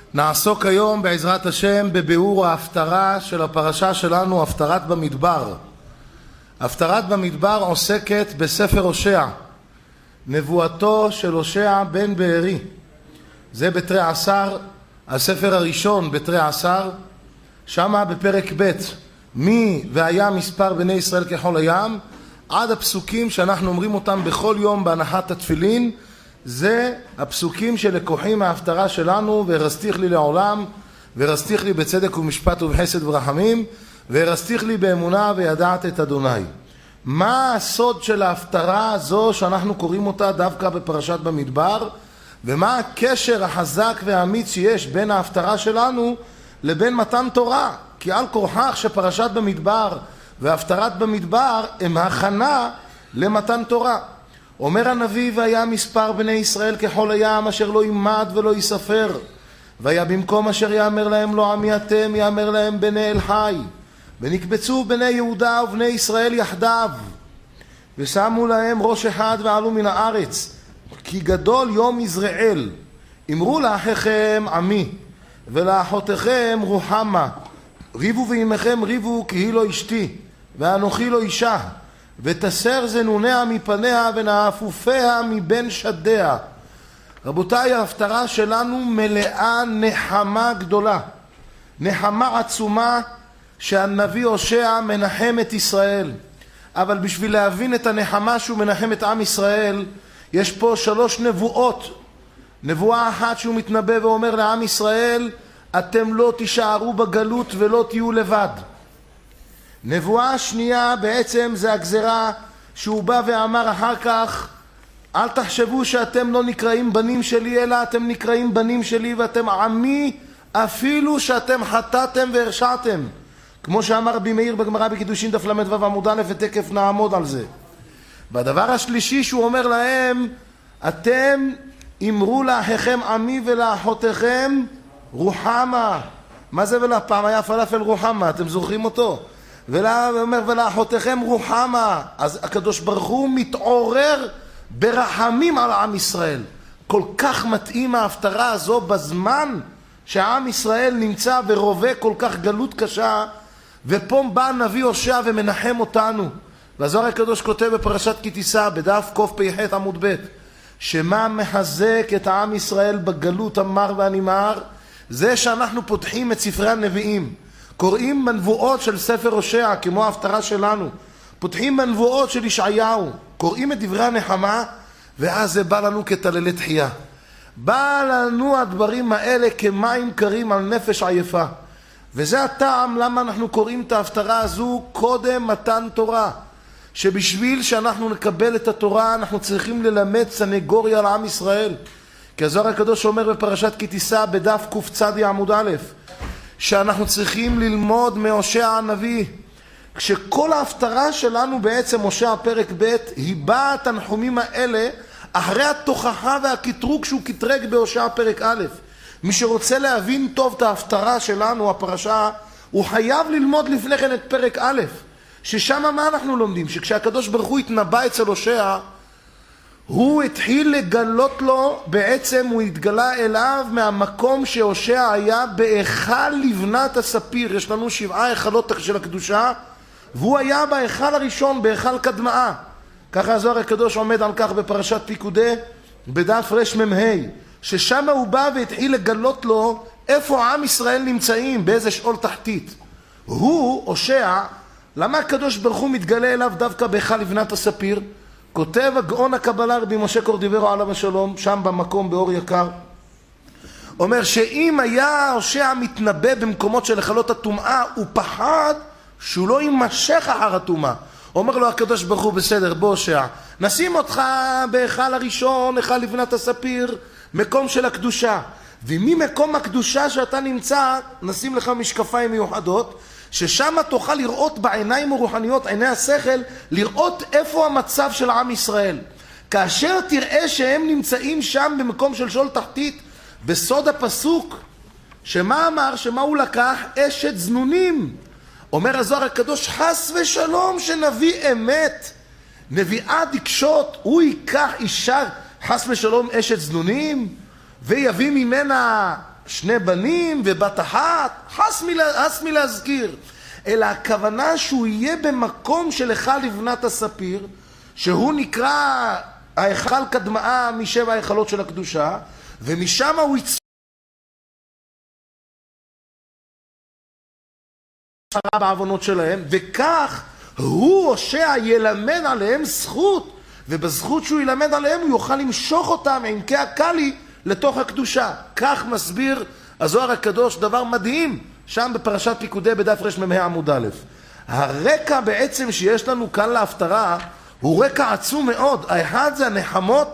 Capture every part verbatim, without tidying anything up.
נעסוק היום בעזרת השם בביאור ההפטרה של הפרשה שלנו, הפטרת במדבר. הפטרת במדבר עוסקת בספר הושע, נבואתו של הושע בן בארי. זה בתרי עשר, הספר הראשון בתרי עשר, שמה בפרק ב' מי והיה מספר בני ישראל כחול הים, עד הפסוקים שאנחנו אומרים אותם בכל יום בהנחת התפילין. זה הפסוקים שלקוחים מההפטרה שלנו, והרסתיך לי לעולם, והרסתיך לי בצדק ומשפט ובחסד ורחמים, והרסתיך לי באמונה וידעת את אדוני. מה הסוד של ההפטרה הזו שאנחנו קוראים אותה דווקא בפרשת במדבר, ומה הקשר החזק והאמיץ שיש בין ההפטרה שלנו לבין מתן תורה? כי על כורחך שפרשת במדבר וההפטרת במדבר הם הכנה למתן תורה. אומר הנביא, והיה מספר בני ישראל כחול הים אשר לא יימד ולא יספר, והיה במקום אשר יאמר להם לא עמי אתם יאמר להם בני אל חי, ונקבצו בני יהודה ובני ישראל יחדיו, ושמו להם ראש אחד ועלו מן הארץ, כי גדול יום יזרעאל. אמרו לאחיכם עמי ולאחותיכם רוחמה, ריבו ועמכם ריבו כי היא לא אשתי ואנוכי לא אישה, ותסר זנוניה מפניה ונאפופיה מבין שדיה. רבותיי, ההפטרה שלנו מלאה נחמה גדולה, נחמה עצומה שהנביא הושע מנחם את ישראל. אבל בשביל להבין את הנחמה שהוא מנחם את עם ישראל, יש פה שלוש נבואות. נבואה אחת שהוא מתנבא ואומר לעם ישראל, אתם לא תישארו בגלות ולא תהיו לבד. נבואה שנייה בעצם זה הגזרה שהוא בא ואמר אחר כך, אל תחשבו שאתם לא נקראים בנים שלי, אלא אתם נקראים בנים שלי ואתם עמי, אפילו שאתם חטאתם והרשעתם, כמו שאמר רבי מאיר בגמרא בקידושין דף למד עמוד א', ותקף נעמוד על זה. והדבר השלישי שהוא אומר להם, אתם אמרו לאחיכם עמי ולאחותיכם רוחמה. מה זה ולפעם היה פלאפל רוחמה? אתם זוכרים אותו? ואומר ולאחותיכם רוחמה. אז הקדוש ברוך הוא מתעורר ברחמים על עם ישראל. כל כך מתאים ההפטרה הזו בזמן שהעם ישראל נמצא ורובה כל כך גלות קשה, ופה בא הנביא הושע ומנחם אותנו. והזוהר הקדוש כותב בפרשת כי תישא בדף קפ"ח עמוד ב', שמה מחזק את העם ישראל בגלות המר והנמהר? זה שאנחנו פותחים את ספרי הנביאים, קוראים בנבואות של ספר הושע כמו ההפטרה שלנו, פותחים בנבואות של ישעיהו, קוראים את דברי הנחמה, ואז זה בא לנו כתללי תחייה. בא לנו הדברים האלה כמים קרים על נפש עייפה. וזה הטעם למה אנחנו קוראים את ההפטרה הזו קודם מתן תורה, שבשביל שאנחנו נקבל את התורה אנחנו צריכים ללמד סנגוריה על עם ישראל. כי הזוהר הקדוש אומר בפרשת כי תישא בדף קצ"ד עמוד א', שאנחנו צריכים ללמוד מהושע הנביא. כשכל ההפטרה שלנו בעצם הושע פרק ב' היא באה התנחומים האלה אחרי התוכחה והקטרוג שהוא קטרג בהושע פרק א'. מי שרוצה להבין טוב את ההפטרה שלנו, הפרשה, הוא חייב ללמוד לפני כן את פרק א', ששם מה אנחנו לומדים? שכשהקדוש ברוך הוא התנבא אצל הושע, הוא התחיל לגלות לו, בעצם הוא התגלה אליו מהמקום שהושע היה בהיכל לבנת הספיר. יש לנו שבעה היכלות של הקדושה, והוא היה בהיכל הראשון, בהיכל קדמאה. ככה הזוהר הקדוש עומד על כך בפרשת פיקודי בדף רמ"ה, ששם הוא בא והתחיל לגלות לו איפה עם ישראל נמצאים, באיזה שאול תחתית. הוא, הושע, למה הקדוש ברוך הוא מתגלה אליו דווקא בהיכל לבנת הספיר? כותב הגאון הקבלה רבי משה קורדיברו עליו השלום, שם במקום באור יקר, אומר שאם היה הושע מתנבא במקומות של היכלות הטומאה, הוא פחד שהוא לא יימשך אחר הטומאה. אומר לו הקדוש ברוך הוא, בסדר, בוא הושע, נשים אותך בהיכל הראשון, היכל לבנת הספיר, מקום של הקדושה, וממקום הקדושה שאתה נמצא נשים לך משקפיים מיוחדות, ששם תוכל לראות בעיניים הרוחניות, עיני השכל, לראות איפה המצב של עם ישראל. כאשר תראה שהם נמצאים שם במקום של שאול תחתית, בסוד הפסוק, שמה אמר? שמה הוא לקח? אשת זנונים. אומר הזוהר הקדוש, חס ושלום שנביא אמת, נביאה דקשות, הוא ייקח אישה חס ושלום אשת זנונים, ויביא ממנה שני בנים ובת אחת, חס מלה, חס מלהזכיר. אלא הכוונה שהוא יהיה במקום של היכל לבנת הספיר, שהוא נקרא ההיכל קדמאה משבע ההיכלות של הקדושה, ומשם הוא יצא בעוונות שלהם, וכך הוא הושע ילמד עליהם זכות, ובזכות שהוא ילמד עליהם הוא יוכל למשוך אותם עמקי הקלי לתוך הקדושה. כך מסביר הזוהר הקדוש דבר מדהים שם בפרשת פיקודי בדף רמ"ה עמוד א'. הרקע בעצם שיש לנו כאן להפטרה הוא רקע עצום מאוד. האחד זה הנחמות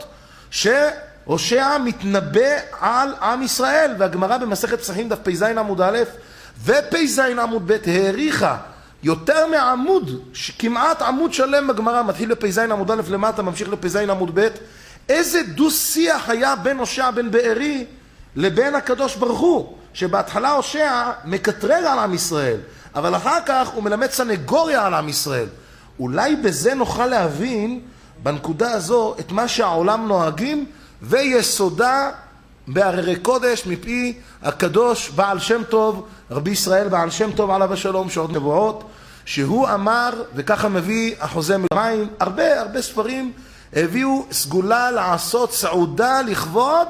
שהושע מתנבא על עם ישראל, והגמרא במסכת פסחים דף פ"ז עמוד א' ופ"ז עמוד ב' העריכה יותר מעמוד, כמעט עמוד שלם בגמרא, מתחיל לפ"ז עמוד א' למטה, ממשיך לפ"ז עמוד ב', איזה דו שיח היה בין הושע בן בארי לבין הקדוש ברוך הוא, שבהתחלה הושע מקטרג על עם ישראל, אבל אחר כך הוא מלמד סנגוריה על עם ישראל. אולי בזה נוכל להבין בנקודה הזו את מה שהעולם נוהגים, ויסודה בהררי קודש מפי הקדוש בעל שם טוב, רבי ישראל בעל שם טוב עליו השלום, שעוד נבואות, שהוא אמר, וככה מביא החוזה ממים, הרבה הרבה ספרים הביאו סגולה לעשות סעודה לכבוד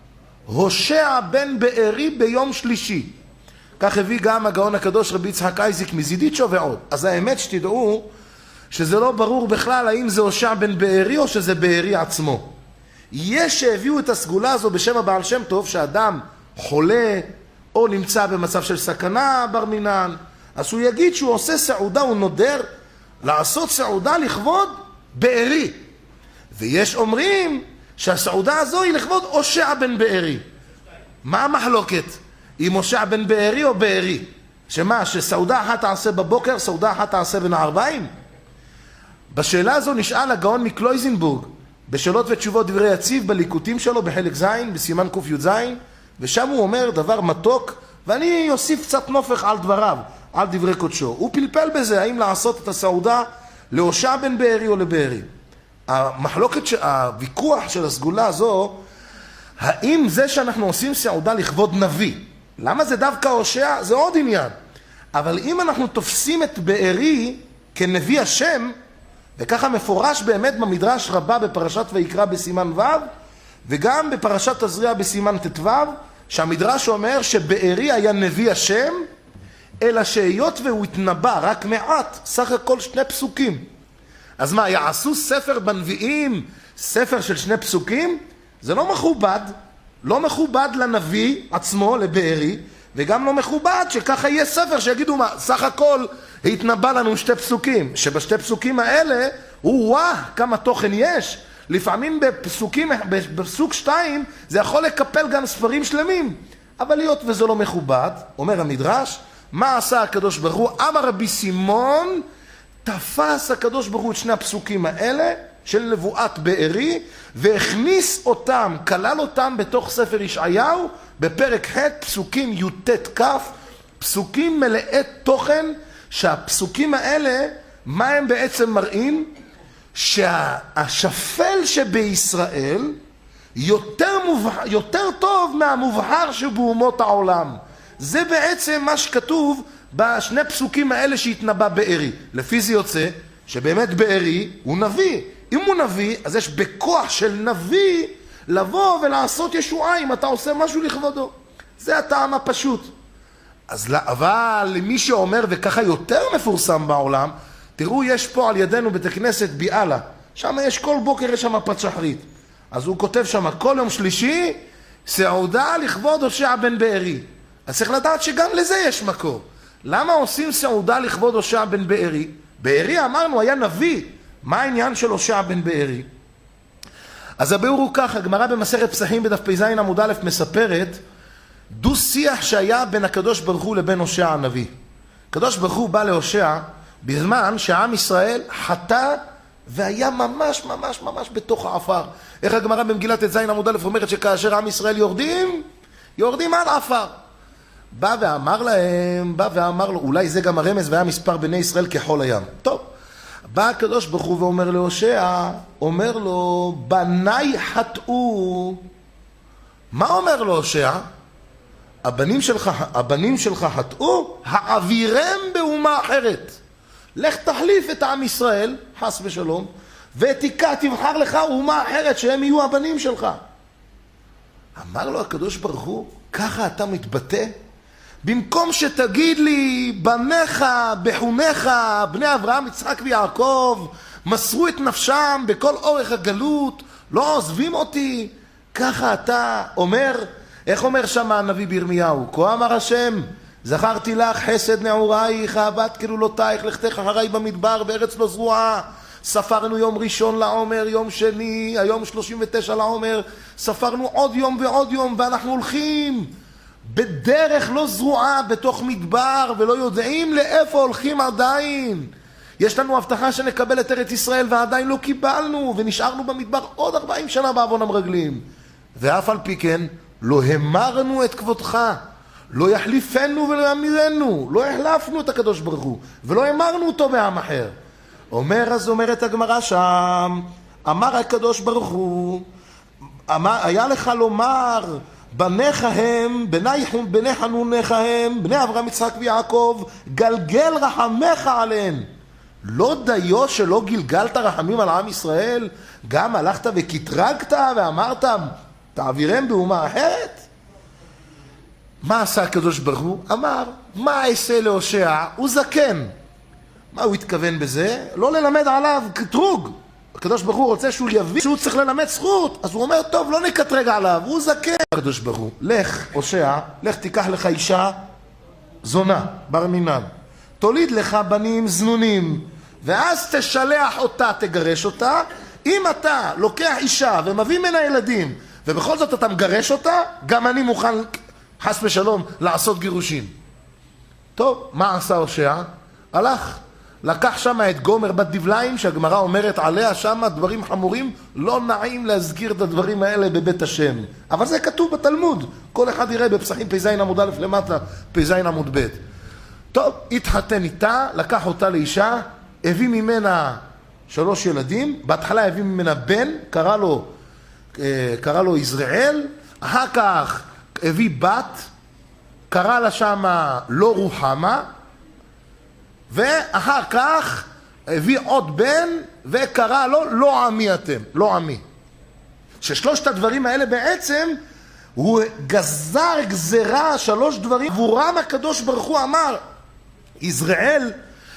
הושע בן בארי ביום שלישי. כך הביא גם הגאון הקדוש רבי יצחק אייזיק מזידיצ'ו ועוד. אז האמת שתדעו שזה לא ברור בכלל האם זה הושע בן בארי או שזה בארי עצמו. יש שהביאו את הסגולה הזו בשם הבעל שם טוב, שאדם חולה או נמצא במצב של סכנה בר מינן, אז הוא יגיד שהוא עושה סעודה, הוא נודר לעשות סעודה לכבוד בארי. ויש אומרים שהסעודה הזו היא לכבוד הושע בן בארי. מה המחלוקת? אם הושע בן בארי או בארי? שמה, שסעודה אחת תעשה בבוקר, סעודה אחת תעשה בין הערביים? בשאלה הזו נשאל הגאון מקלויזנבורג בשאלות ותשובות דברי יציב בליקוטים שלו בחלק ז' בסימן ק"ז, ושם הוא אומר דבר מתוק, ואני אוסיף קצת נופך על דבריו, על דברי קודשו. הוא פלפל בזה, האם לעשות את הסעודה להושע בן בארי או לבארי. המחלוקת, הוויכוח של הסגולה הזו, האם זה שאנחנו עושים סעודה לכבוד נביא, למה זה דווקא הושע? זה עוד עניין. אבל אם אנחנו תופסים את בארי כנביא השם, וככה מפורש באמת במדרש רבה בפרשת ויקרא בסימן ו' וגם בפרשת תזריע בסימן ט"ו, שהמדרש אומר שבארי היה נביא השם, אלא שהיות והוא התנבא רק מעט, סך הכל שני פסוקים. אז מה, יעשו ספר בנביאים, ספר של שני פסוקים? זה לא מכובד, לא מכובד לנביא עצמו, לבארי, וגם לא מכובד שככה יהיה ספר שיגידו מה, סך הכל התנבא לנו שתי פסוקים, שבשתי פסוקים האלה, הוא וואה, כמה תוכן יש. לפעמים בפסוקים, בפסוק שתיים, זה יכול לקפל גם ספרים שלמים. אבל להיות וזה לא מכובד, אומר המדרש, מה עשה הקדוש ברוך הוא? אמר רבי סימון, תפס הקדוש ברוך הוא את שני הפסוקים האלה, של נבואת בארי, והכניס אותם, כלל אותם בתוך ספר ישעיהו, בפרק ח' פסוקים י"ט כ', פסוקים מלאי תוכן, שהפסוקים האלה, מה הם בעצם מראים? שהשפל שבישראל יותר, מובח, יותר טוב מהמובחר שבאומות העולם. זה בעצם מה שכתוב בשני פסוקים האלה שהתנבא בארי. לפי זה יוצא שבאמת בארי הוא נביא. אם הוא נביא, אז יש בכוח של נביא לבוא ולעשות ישועה אם אתה עושה משהו לכבודו. זה הטעם הפשוט. אז אבל למי שאומר, וככה יותר מפורסם בעולם, תראו, יש פה על ידינו בית הכנסת ביאלה, שם יש כל בוקר, יש שם פת שחרית. אז הוא כותב שם, כל יום שלישי, סעודה לכבוד הושע בן בארי. אז צריך לדעת שגם לזה יש מקור. למה עושים סעודה לכבוד הושע בן בארי? בארי אמרנו היה נביא. מה העניין של הושע בן בארי? אז הביאור הוא כך, הגמרא במסכת פסחים בדף פ"ז עמוד א' מספרת דו שיח שהיה בין הקדוש ברוך הוא לבין הושע הנביא. הקדוש ברוך הוא בא להושע בזמן שהעם ישראל חטא והיה ממש ממש ממש בתוך העפר. איך הגמרא במגילת ט"ז עמוד א' אומרת שכאשר עם ישראל יורדים, יורדים על עפר. בא ואמר להם, בא ואמר לו, אולי זה גם הרמז, והיה מספר בני ישראל כחול הים. טוב, בא הקדוש ברוך הוא ואומר להושע, אומר לו, בניי חטאו. מה אומר לו הושע? הבנים שלך, הבנים שלך חטאו, העבירם באומה אחרת. לך תחליף את עם ישראל, חס ושלום, ותיקע, תבחר לך אומה אחרת שהם יהיו הבנים שלך. אמר לו הקדוש ברוך הוא, ככה אתה מתבטא? במקום שתגיד לי, בניך, בחוניך, בני אברהם, יצחק ויעקב, מסרו את נפשם בכל אורך הגלות, לא עוזבים אותי, ככה אתה אומר, איך אומר שם הנביא בירמיהו? כה אמר השם, זכרתי לך חסד נעורייך, אהבת כלולותייך, לכתך אחריי במדבר בארץ לא זרועה. ספרנו יום ראשון לעומר, יום שני, היום שלושים ותשע לעומר, ספרנו עוד יום ועוד יום, ואנחנו הולכים בדרך לא זרועה בתוך מדבר, ולא יודעים לאיפה הולכים עדיין. יש לנו הבטחה שנקבל את ארץ ישראל, ועדיין לא קיבלנו, ונשארנו במדבר עוד ארבעים שנה בעוון המרגלים. ואף על פי כן, לא המרנו את כבודך, לא יחליפנו ולא ימירנו, לא החלפנו את הקדוש ברוך הוא, ולא המרנו אותו בעם אחר. אומר, אז אומרת הגמרא שם, אמר הקדוש ברוך הוא, אמר, היה לך לומר, בניך הם, בני, בני חנוניך הם, בני אברהם יצחק ויעקב, גלגל רחמך עליהם. לא דיו שלא גלגלת רחמים על עם ישראל, גם הלכת וכתרגת ואמרת, תעבירם באומה אחרת? מה עשה הקדוש ברוך הוא? אמר, מה אעשה להושע? הוא זקן. מה הוא התכוון בזה? לא ללמד עליו קטרוג. הקדוש ברוך הוא רוצה שהוא יבין שהוא צריך ללמד זכות. אז הוא אומר, טוב, לא נקטרג עליו, הוא זקן. הקדוש ברוך הוא, לך, הושע, לך תיקח לך אישה זונה, בר מינן. תוליד לך בנים זנונים, ואז תשלח אותה, תגרש אותה. אם אתה לוקח אישה ומביא ממנה ילדים, ובכל זאת אתה מגרש אותה, גם אני מוכן, חס ושלום, לעשות גירושים. טוב, מה עשה הושע? הלך, לקח שם את גומר בת דבליים, שהגמרא אומרת עליה שם דברים חמורים, לא נעים להזכיר את הדברים האלה בבית השם. אבל זה כתוב בתלמוד, כל אחד יראה בפסחים פ"ז עמוד א' למטה, פ"ז עמוד ב'. טוב, התחתן איתה, לקח אותה לאישה, הביא ממנה שלוש ילדים, בהתחלה הביא ממנה בן, קרא לו, קרא לו יזרעאל, אחר כך הביא בת, קרא לה שמה לא רוחמה, ואחר כך הביא עוד בן וקרא לו לא עמי אתם, לא עמי. ששלושת הדברים האלה בעצם הוא גזר גזרה, שלוש דברים עבורם הקדוש ברוך הוא אמר, יזרעאל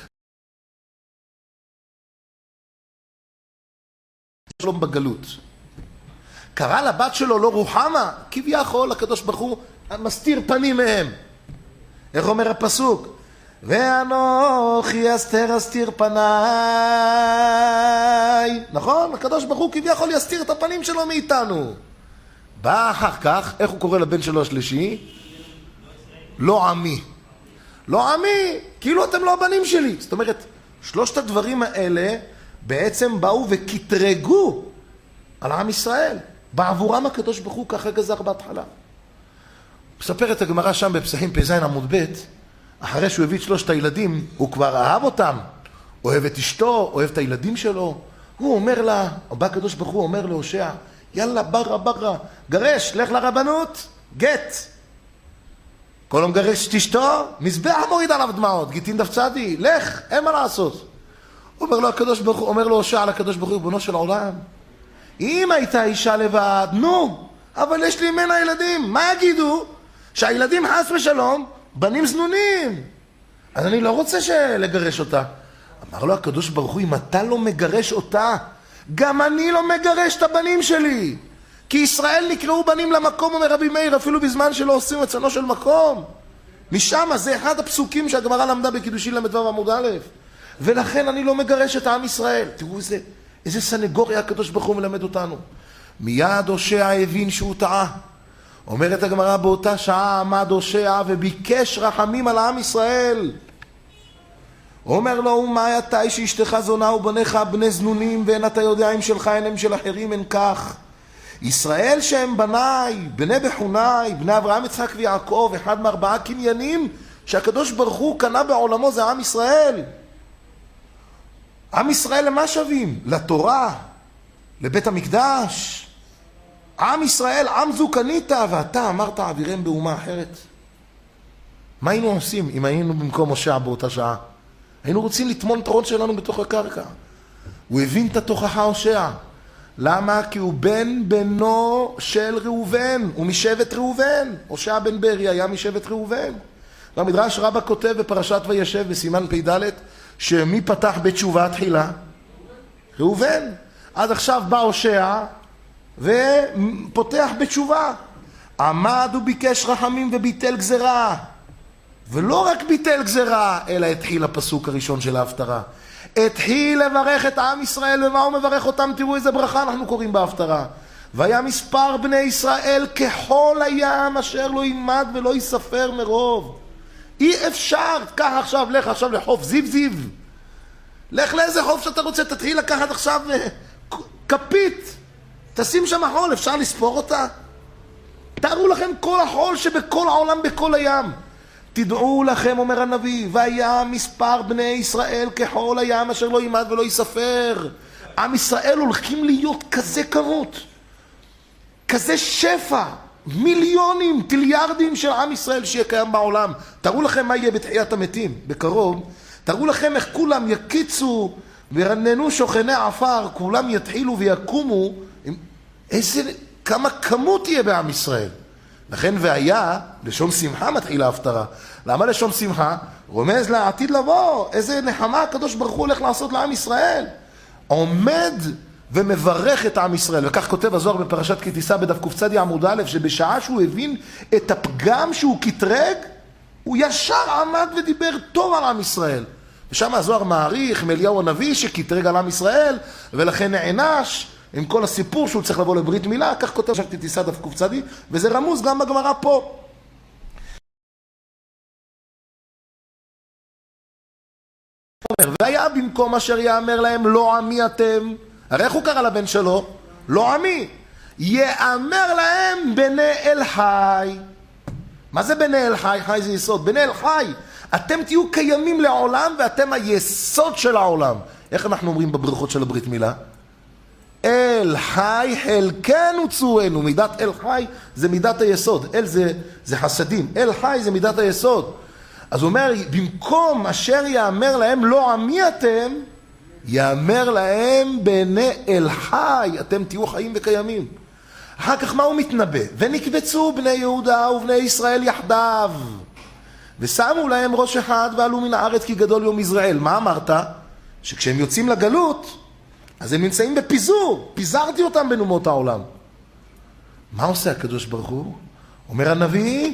שלום בגלות. קרא לבת שלו לא רוחמה, כביכול הקדוש ברוך הוא מסתיר פנים מהם. איך אומר הפסוק? ואנוכי אסתר אסתיר פניי. נכון? הקדוש ברוך הוא כביכול יסתיר את הפנים שלו מאיתנו. בא אחר כך, איך הוא קורא לבן שלו השלישי? לא עמי. לא עמי, כאילו אתם לא הבנים שלי. זאת אומרת, שלושת הדברים האלה בעצם באו וכתרגו על עם ישראל. בעבורם הקדוש ברוך הוא ככה גזר בהתחלה. מספרת הגמרא שם בפסחים פ"ז עמוד ב', אחרי שהוא הביא את שלושת הילדים, הוא כבר אהב אותם, אוהב את אשתו, אוהב את הילדים שלו. הוא אומר לה, בא הקדוש ברוך הוא אומר להושע, יאללה ברא ברא, גרש, לך לרבנות, גט. כל יום גרש את אשתו, מזבח מוריד עליו דמעות, גיטין דף צדי, לך, אין מה לעשות. הוא אומר לו הקדוש ברוך הוא, אומר לו הושע על הקדוש ברוך הוא, בנו של העולם, אם הייתה אישה לבד, נו, אבל יש לי ממנה ילדים, מה יגידו? שהילדים חס ושלום, בנים זנונים. אז אני לא רוצה לגרש אותה. אמר לו הקדוש ברוך הוא, אם אתה לא מגרש אותה, גם אני לא מגרש את הבנים שלי. כי ישראל נקראו בנים למקום, אומר רבי מאיר, אפילו בזמן שלא עושים רצונו של מקום. משם, זה אחד הפסוקים שהגמרא למדה בקידושין למדבר עמוד א'. ולכן אני לא מגרש את עם ישראל. תראו איזה, איזה סנגוריה הקדוש ברוך הוא מלמד אותנו. מיד הושע הבין שהוא טעה. אומרת הגמרא, באותה שעה עמד הושע וביקש רחמים על עם ישראל. אומר לו, ומה אתה שאשתך זונה ובניך בני זנונים, ואין אתה יודע אם שלך אין הם של אחרים, אין כך. ישראל שהם בניי, בני בחוניי, בני אברהם יצחק ויעקב, אחד מארבעה קניינים שהקדוש ברוך הוא קנה בעולמו, זה עם ישראל. עם ישראל למה שווים? לתורה, לבית המקדש. עם ישראל, עם זו קנית, ואתה אמרת עבירם באומה אחרת. מה היינו עושים אם היינו במקום הושע באותה שעה? היינו רוצים לטמון את הראש שלנו בתוך הקרקע. הוא הבין את התוכחה הושע. למה? כי הוא בן בנו של ראובן, הוא משבט ראובן. הושע בן ברי היה משבט ראובן. והמדרש רבא כותב בפרשת וישב בסימן פ"ד, שמי פתח בתשובה תחילה? ראובן. עד עכשיו בא הושע ופותח בתשובה. עמד וביקש רחמים וביטל גזרה. ולא רק ביטל גזרה, אלא התחיל הפסוק הראשון של ההפטרה. התחיל לברך את עם ישראל, ומה הוא מברך אותם? תראו איזה ברכה אנחנו קוראים בהפטרה. והיה מספר בני ישראל ככל הים, אשר לא יימד ולא יספר מרוב. אי אפשר, קח עכשיו, לך עכשיו לחוף זיו זיו. לך לאיזה חוף שאתה רוצה, תתחיל לקחת עכשיו כפית. תשים שם חול, אפשר לספור אותה? תארו לכם כל החול שבכל העולם, בכל הים. תדעו לכם, אומר הנביא, והיה מספר בני ישראל כחול הים אשר לא יימד ולא יספר. עם ישראל הולכים להיות כזה כמות, כזה שפע, מיליונים, טליארדים של עם ישראל שיהיה קיים בעולם. תראו לכם מה יהיה בתחיית המתים, בקרוב. תראו לכם איך כולם יקיצו ורננו שוכני עפר, כולם יתחילו ויקומו. איזה, כמה כמות תהיה בעם ישראל. לכן והיה, לשון שמחה מתחילה ההפטרה. למה לשון שמחה? רומז לעתיד לבוא, איזה נחמה הקדוש ברוך הוא הולך לעשות לעם ישראל. עומד ומברך את עם ישראל. וכך כותב הזוהר בפרשת כי תישא בדף קצ"י עמוד א', שבשעה שהוא הבין את הפגם שהוא קטרג, הוא ישר עמד ודיבר טוב על עם ישראל. ושם הזוהר מעריך מאליהו הנביא שקטרג על עם ישראל, ולכן נענש עם כל הסיפור שהוא צריך לבוא לברית מילה. כך כותב כי תישא דף קצ"י, וזה רמוז גם בגמרא פה. והיה במקום אשר יאמר להם לא עמי אתם, הרי איך הוא קרא לבן שלו? לא עמי. יאמר להם בני אל חי. מה זה בני אל חי? חי זה יסוד. בני אל חי, אתם תהיו קיימים לעולם ואתם היסוד של העולם. איך אנחנו אומרים בברכות של הברית מילה? אל חי חלקנו צורנו. מידת אל חי זה מידת היסוד. אל זה, זה חסדים. אל חי זה מידת היסוד. אז הוא אומר, במקום אשר יאמר להם לא עמי אתם, יאמר להם בני אל חי, אתם תהיו חיים וקיימים. אחר כך מה הוא מתנבא? ונקבצו בני יהודה ובני ישראל יחדיו, ושמו להם ראש אחד ועלו מן הארץ כי גדול יום יזרעאל. מה אמרת? שכשהם יוצאים לגלות, אז הם נמצאים בפיזור, פיזרתי אותם בין אומות העולם. מה עושה הקדוש ברוך הוא? אומר הנביא,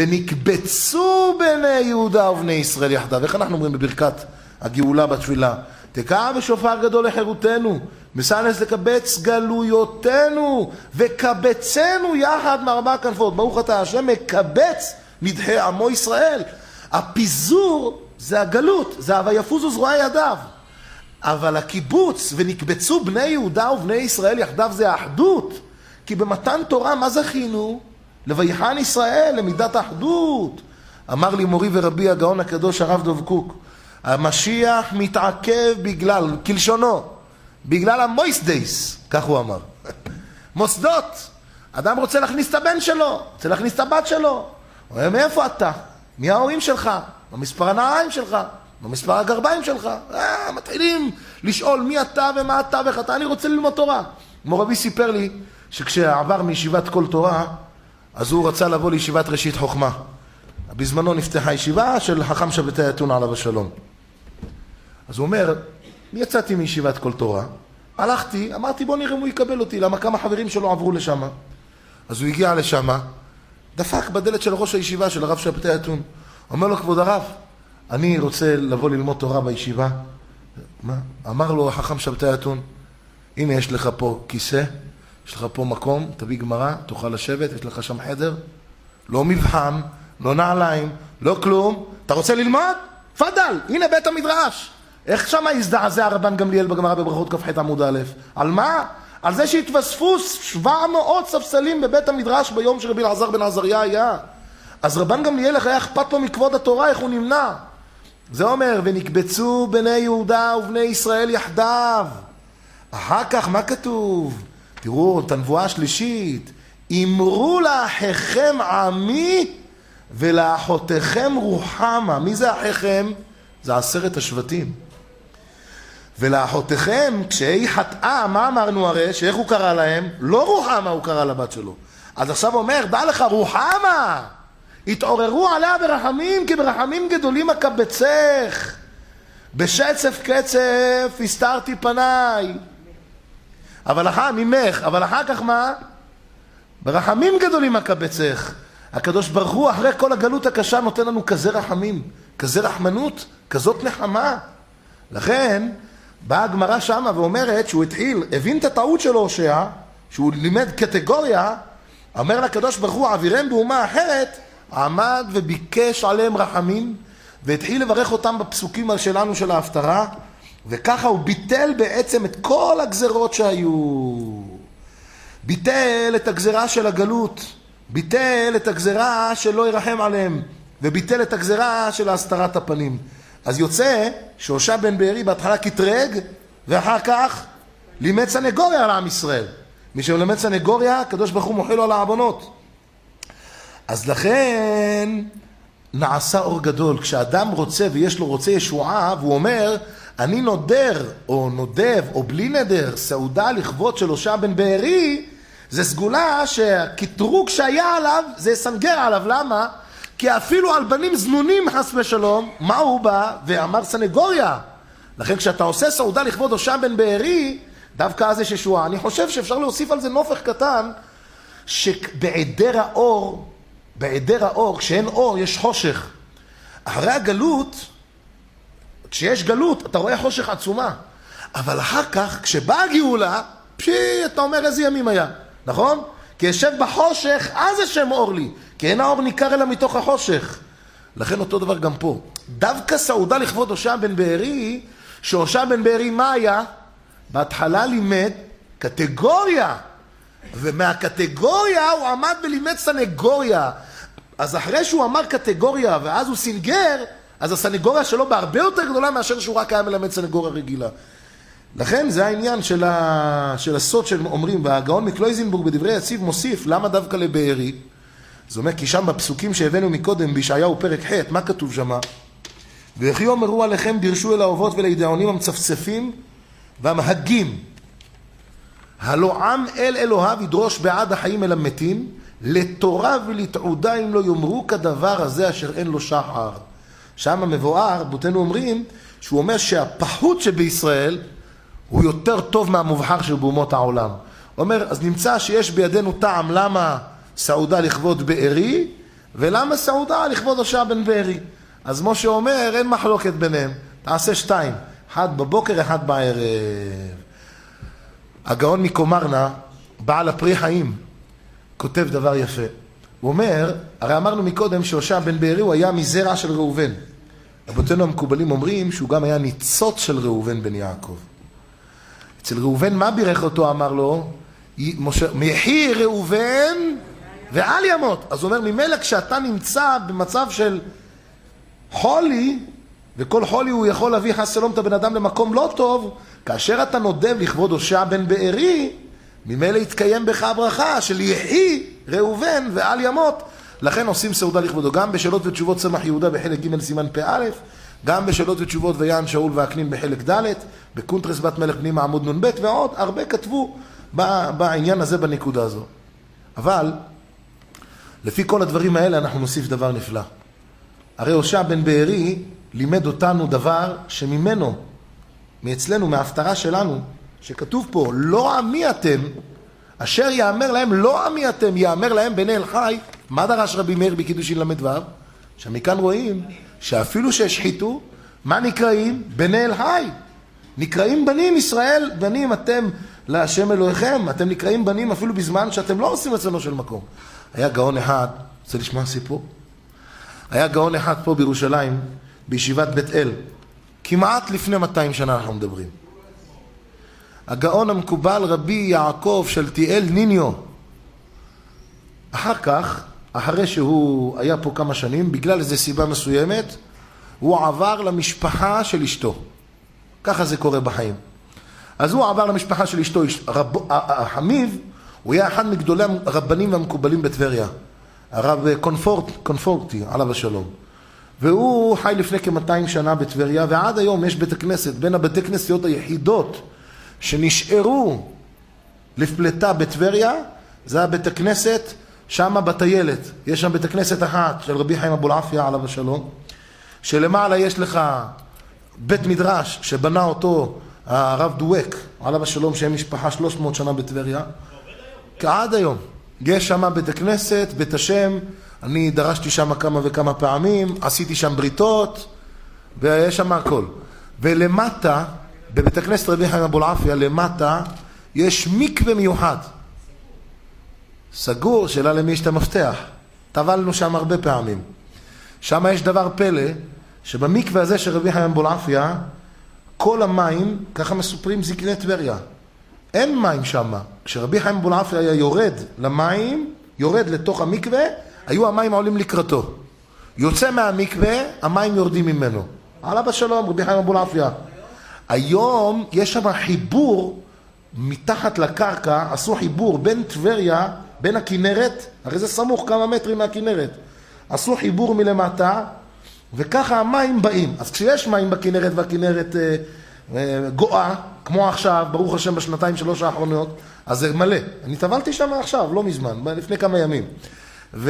ונקבצו בני יהודה ובני ישראל יחדיו. איך אנחנו אומרים בברכת הגאולה בתפילה? תקע בשופר גדול לחירותנו, מסנס לקבץ גלויותינו, וקבצנו יחד מארבע כנפות. ברוך אתה השם מקבץ נדחי עמו ישראל. הפיזור זה הגלות, זה ויפוזו זרועי ידיו. אבל הקיבוץ ונקבצו בני יהודה ובני ישראל יחדיו זה האחדות. כי במתן תורה מה זכינו? לוויחן ישראל, למידת האחדות. אמר לי מורי ורבי הגאון הקדוש הרב דב קוק, המשיח מתעכב בגלל, כלשונו, בגלל המויסדייס, כך הוא אמר. מוסדות. אדם רוצה להכניס את הבן שלו, רוצה להכניס את הבת שלו. הוא אומר, מאיפה אתה? מי ההורים שלך? מה מספר הנעליים שלך? מה מספר הגרביים שלך? אה, מתחילים לשאול מי אתה ומה אתה ואיך אתה. אני רוצה ללמוד תורה. כמו רבי סיפר לי שכשעבר מישיבת כל תורה, אז הוא רצה לבוא לישיבת ראשית חוכמה. בזמנו נפתחה ישיבה של חכם שבתאי אתון עליו השלום. אז הוא אומר, יצאתי מישיבת כל תורה, הלכתי, אמרתי בוא נראה אם הוא יקבל אותי, למה כמה חברים שלו עברו לשם. אז הוא הגיע לשם, דפק בדלת של ראש הישיבה של הרב שבתאי אתון. אומר לו, כבוד הרב, אני רוצה לבוא ללמוד תורה בישיבה. מה? אמר לו החכם שבתאי אתון, הנה יש לך פה כיסא, יש לך פה מקום, תביא גמרא, תוכל לשבת, יש לך שם חדר, לא מבחן, לא נעליים, לא כלום. אתה רוצה ללמוד? פדל, הנה בית המדרש. איך שמה הזדעזע רבן גמליאל בגמרא בברכות כ"ח עמוד א'? על מה? על זה שהתווספו שבע מאות ספסלים בבית המדרש ביום שרבי אלעזר בן עזריה היה. אז רבן גמליאל איך היה אכפת לו מכבוד התורה, איך הוא נמנע? זה אומר, ונקבצו בני יהודה ובני ישראל יחדיו. אחר כך מה כתוב? תראו את הנבואה השלישית, אמרו לאחיכם עמי ולאחותיכם רוחמה. מי זה אחיכם? זה עשרת השבטים. ולאחותיכם, כשהיא חטאה, מה אמרנו הרי? שאיך הוא קרא להם? לא רוחמה הוא קרא לבת שלו. אז עכשיו הוא אומר, דע לך רוחמה, התעוררו עליה ברחמים, כי ברחמים גדולים אקבצך, בשצף קצף הסתרתי פניי. אבל אחר, ממך, אבל אחר כך מה? ברחמים גדולים אקבצך. הקדוש ברוך הוא אחרי כל הגלות הקשה נותן לנו כזה רחמים, כזה רחמנות, כזאת נחמה. לכן באה הגמרא שמה ואומרת שהוא התחיל, הבין את הטעות של הושע, שהוא לימד קטגוריה, אומר לקדוש ברוך הוא, עבירם באומה אחרת, עמד וביקש עליהם רחמים, והתחיל לברך אותם בפסוקים שלנו של ההפטרה, וככה הוא ביטל בעצם את כל הגזרות שהיו. ביטל את הגזרה של הגלות, ביטל את הגזרה שלא ירחם עליהם, וביטל את הגזרה של הסתרת הפנים. אז יוצא שהושע בן בארי בהתחלה קטרג, ואחר כך לימד סנגוריה על עם ישראל. מי שלמד סנגוריה, הקדוש ברוך הוא מוחל לו על העוונות. אז לכן נעשה אור גדול. כשאדם רוצה ויש לו רוצה ישועה, והוא אומר, אני נודר או נודב או בלי נדר סעודה לכבוד של הושע בן בארי, זה סגולה שהקטרוג שהיה עליו זה יסנגר עליו. למה? כי אפילו על בנים זנונים חס ושלום, מה הוא בא? ואמר סנגוריה. לכן כשאתה עושה סעודה לכבוד הושע בן בארי, דווקא אז יש ישועה. אני חושב שאפשר להוסיף על זה נופך קטן, שבעדר האור, בעדר האור, כשאין אור יש חושך. אחרי הגלות, כשיש גלות, אתה רואה חושך עצומה. אבל אחר כך, כשבאה הגאולה, פשי, אתה אומר איזה ימים היה, נכון? כי ישב בחושך, אז השם אור לי. כי אין האור ניכר אלא מתוך החושך. לכן אותו דבר גם פה. דווקא סעודה לכבוד הושע בן בארי, שהושע בן בארי מה היה? בהתחלה לימד קטגוריה. ומהקטגוריה הוא עמד ולימד סנגוריה. אז אחרי שהוא אמר קטגוריה ואז הוא סינגר, אז הסנגוריה שלו בהרבה יותר גדולה מאשר שהוא רק היה מלמד סנגוריה רגילה. לכן זה העניין של, ה... של הסוד שאומרים, והגאון מקלויזנבורג בדברי יציב מוסיף, למה דווקא לבארי? זאת אומרת, כי שם בפסוקים שהבאנו מקודם, בישעיהו פרק ח', מה כתוב שם? וכי אומרו עליכם דרשו אל האובות ולידעונים המצפצפים והמהגים. הלא עם אל אלוהיו ידרוש בעד החיים אל המתים, לתורה ולתעודה אם לא יאמרו כדבר הזה אשר אין לו שחר. שם מבואר, בותינו אומרים, שהוא אומר שהפחות שבישראל הוא יותר טוב מהמובחר של באומות העולם. אומר, אז נמצא שיש בידינו טעם למה סעודה לכבוד בארי, ולמה סעודה לכבוד הושע בן בארי. אז משה אומר, אין מחלוקת ביניהם, תעשה שתיים, אחד בבוקר, אחד בערב. הגאון מקומרנה, בעל הפרי חיים, כותב דבר יפה. הוא אומר, הרי אמרנו מקודם שהושע בן בארי הוא היה מזרע של ראובן. רבותינו המקובלים אומרים שהוא גם היה ניצוץ של ראובן בן יעקב. אצל ראובן מה בירך אותו? אמר לו, מיחי ראובן ואל ימות. אז הוא אומר, ממילא כשאתה נמצא במצב של חולי, וכל חולי הוא יכול להביא חס שלום את הבן אדם למקום לא טוב, כאשר אתה נודב לכבוד הושע בן בארי, ממילא יתקיים בך הברכה של יחי ראובן ואל ימות. לכן עושים סעודה לכבודו, גם בשאלות ותשובות צמח יהודה בחלק ג' סימן פ"א, גם בשאלות ותשובות ויען שאול והקנין בחלק ד', בקונטרס בת מלך פנימה עמוד נ"ב, ועוד הרבה כתבו בעניין הזה בנקודה הזו. אבל לפי כל הדברים האלה אנחנו נוסיף דבר נפלא. הרי הושע בן בארי לימד אותנו דבר שממנו, מאצלנו, מההפטרה שלנו, שכתוב פה, לא עמי אתם, אשר יאמר להם, לא עמי אתם, יאמר להם בני אל חי. מה דרש רבי מאיר בקידושין למד ו'? שמכאן רואים שאפילו שהשחיתו, מה נקראים? בני אל חי. נקראים בנים, ישראל, בנים אתם להשם אלוהיכם, אתם נקראים בנים אפילו בזמן שאתם לא עושים אצלנו של מקום. היה גאון אחד, רוצה לשמוע סיפור? היה גאון אחד פה בירושלים, בישיבת בית אל, כמעט לפני מאתיים שנה אנחנו מדברים. הגאון המקובל רבי יעקב שלתיאל ניניו. אחר כך, אחרי שהוא היה פה כמה שנים, בגלל איזו סיבה מסוימת, הוא עבר למשפחה של אשתו. ככה זה קורה בחיים. אז הוא עבר למשפחה של אשתו. רב, החמיב, הוא היה אחד מגדולי הרבנים והמקובלים בטבריה. הרב קונפורט, קונפורטי, עליו השלום. והוא חי לפני כ-מאתיים שנה בטבריה, ועד היום יש בית הכנסת, בין הבתי כנסיות היחידות שנשארו לפלטה בטבריה, זה הבית הכנסת שם בטיילת. יש שם בית הכנסת אחת של רבי חיים אבולעפיה עליו השלום, שלמעלה יש לך בית מדרש שבנה אותו הרב דואק עליו השלום, שהם משפחה שלוש מאות שנה בטבריה. כעד היום. יש שם בית הכנסת, בית השם, אני דרשתי שם כמה וכמה פעמים, עשיתי שם בריתות, ויש שם הכל. ולמטה, בבית הכנסת רבי חיים אבולעפיה, למטה, יש מקווה מיוחד. סגור, שאלה למי יש את המפתח. טבלנו שם הרבה פעמים. שם יש דבר פלא, שבמקווה הזה של רבי חיים אבולעפיה, כל המים, ככה מסופרים זקני טבריה. אין מים שם. כשרבי חיים אבולעפיה היה יורד למים, יורד לתוך המקווה, היו המים עולים לקראתו. יוצא מהמקווה, המים יורדים ממנו. עליו השלום, רבי חיים אבולעפיה. היום יש שם חיבור מתחת לקרקע, עשו חיבור בין טבריה, בין הכנרת, הרי זה סמוך כמה מטרים מהכנרת. עשו חיבור מלמטה, וככה המים באים. אז כשיש מים בכנרת והכנרת אה, אה, גואה, כמו עכשיו, ברוך השם בשנתיים שלוש האחרונות, אז זה מלא. אני טבלתי שם עכשיו, לא מזמן, לפני כמה ימים. ו...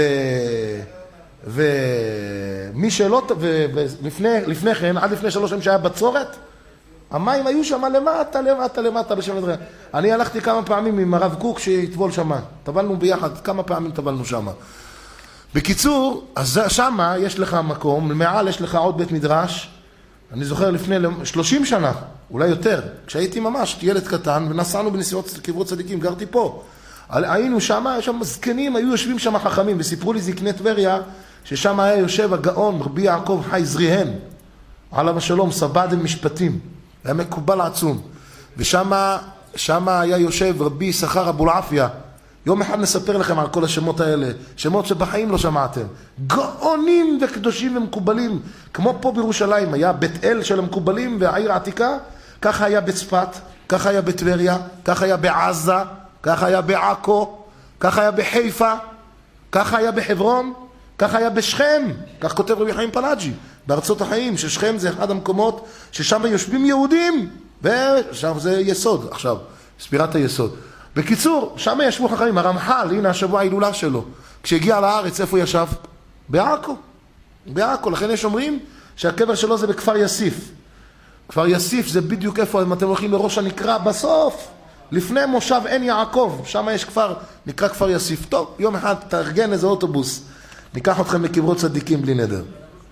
ומי שלא, ולפני, לפני כן, עד לפני שלוש שנים שהיה בצורת, המים היו שם למטה, למטה, למטה בשם הדרך. אני הלכתי כמה פעמים עם הרב קוק שיטבול שם. טבלנו ביחד, כמה פעמים טבלנו שם. בקיצור, אז שם יש לך מקום, מעל יש לך עוד בית מדרש. אני זוכר לפני שלושים שנה, אולי יותר, כשהייתי ממש ילד קטן, ונסענו בנסיעות קברות צדיקים, גרתי פה. היינו שם, שם זקנים, היו יושבים שם חכמים, וסיפרו לי זקני טבריה, ששם היה יושב הגאון, רבי יעקב חי זריהן, עליו השלום, סבד משפטים, היה מקובל עצום. ושם שם היה יושב רבי יששכר אבולעפיה. יום אחד נספר לכם על כל השמות האלה, שמות שבחיים לא שמעתם. גאונים וקדושים ומקובלים, כמו פה בירושלים, היה בית אל של המקובלים והעיר העתיקה, ככה היה בצפת, ככה היה בטבריה, ככה היה בעזה, ככה היה בעכו, ככה היה בחיפה, ככה היה בחברון, ככה היה בשכם, כך כותב רבי חיים פלאג'י, בארצות החיים, ששכם זה אחד המקומות ששם יושבים יהודים, ושם זה יסוד עכשיו, ספירת היסוד. בקיצור, שם ישבו חכמים, הרמח"ל, הנה השבוע ההילולה שלו, כשהגיע לארץ, איפה ישב? בעכו, בעכו, לכן יש אומרים שהקבר שלו זה בכפר יסיף. כפר יסיף זה בדיוק איפה, אם אתם הולכים לראש הנקרא, בסוף, לפני מושב עין יעקב, שם יש כפר, נקרא כפר יסיף. טוב, יום אחד תארגן איזה אוטובוס, ניקח אתכם לקברות צדיקים בלי נדר.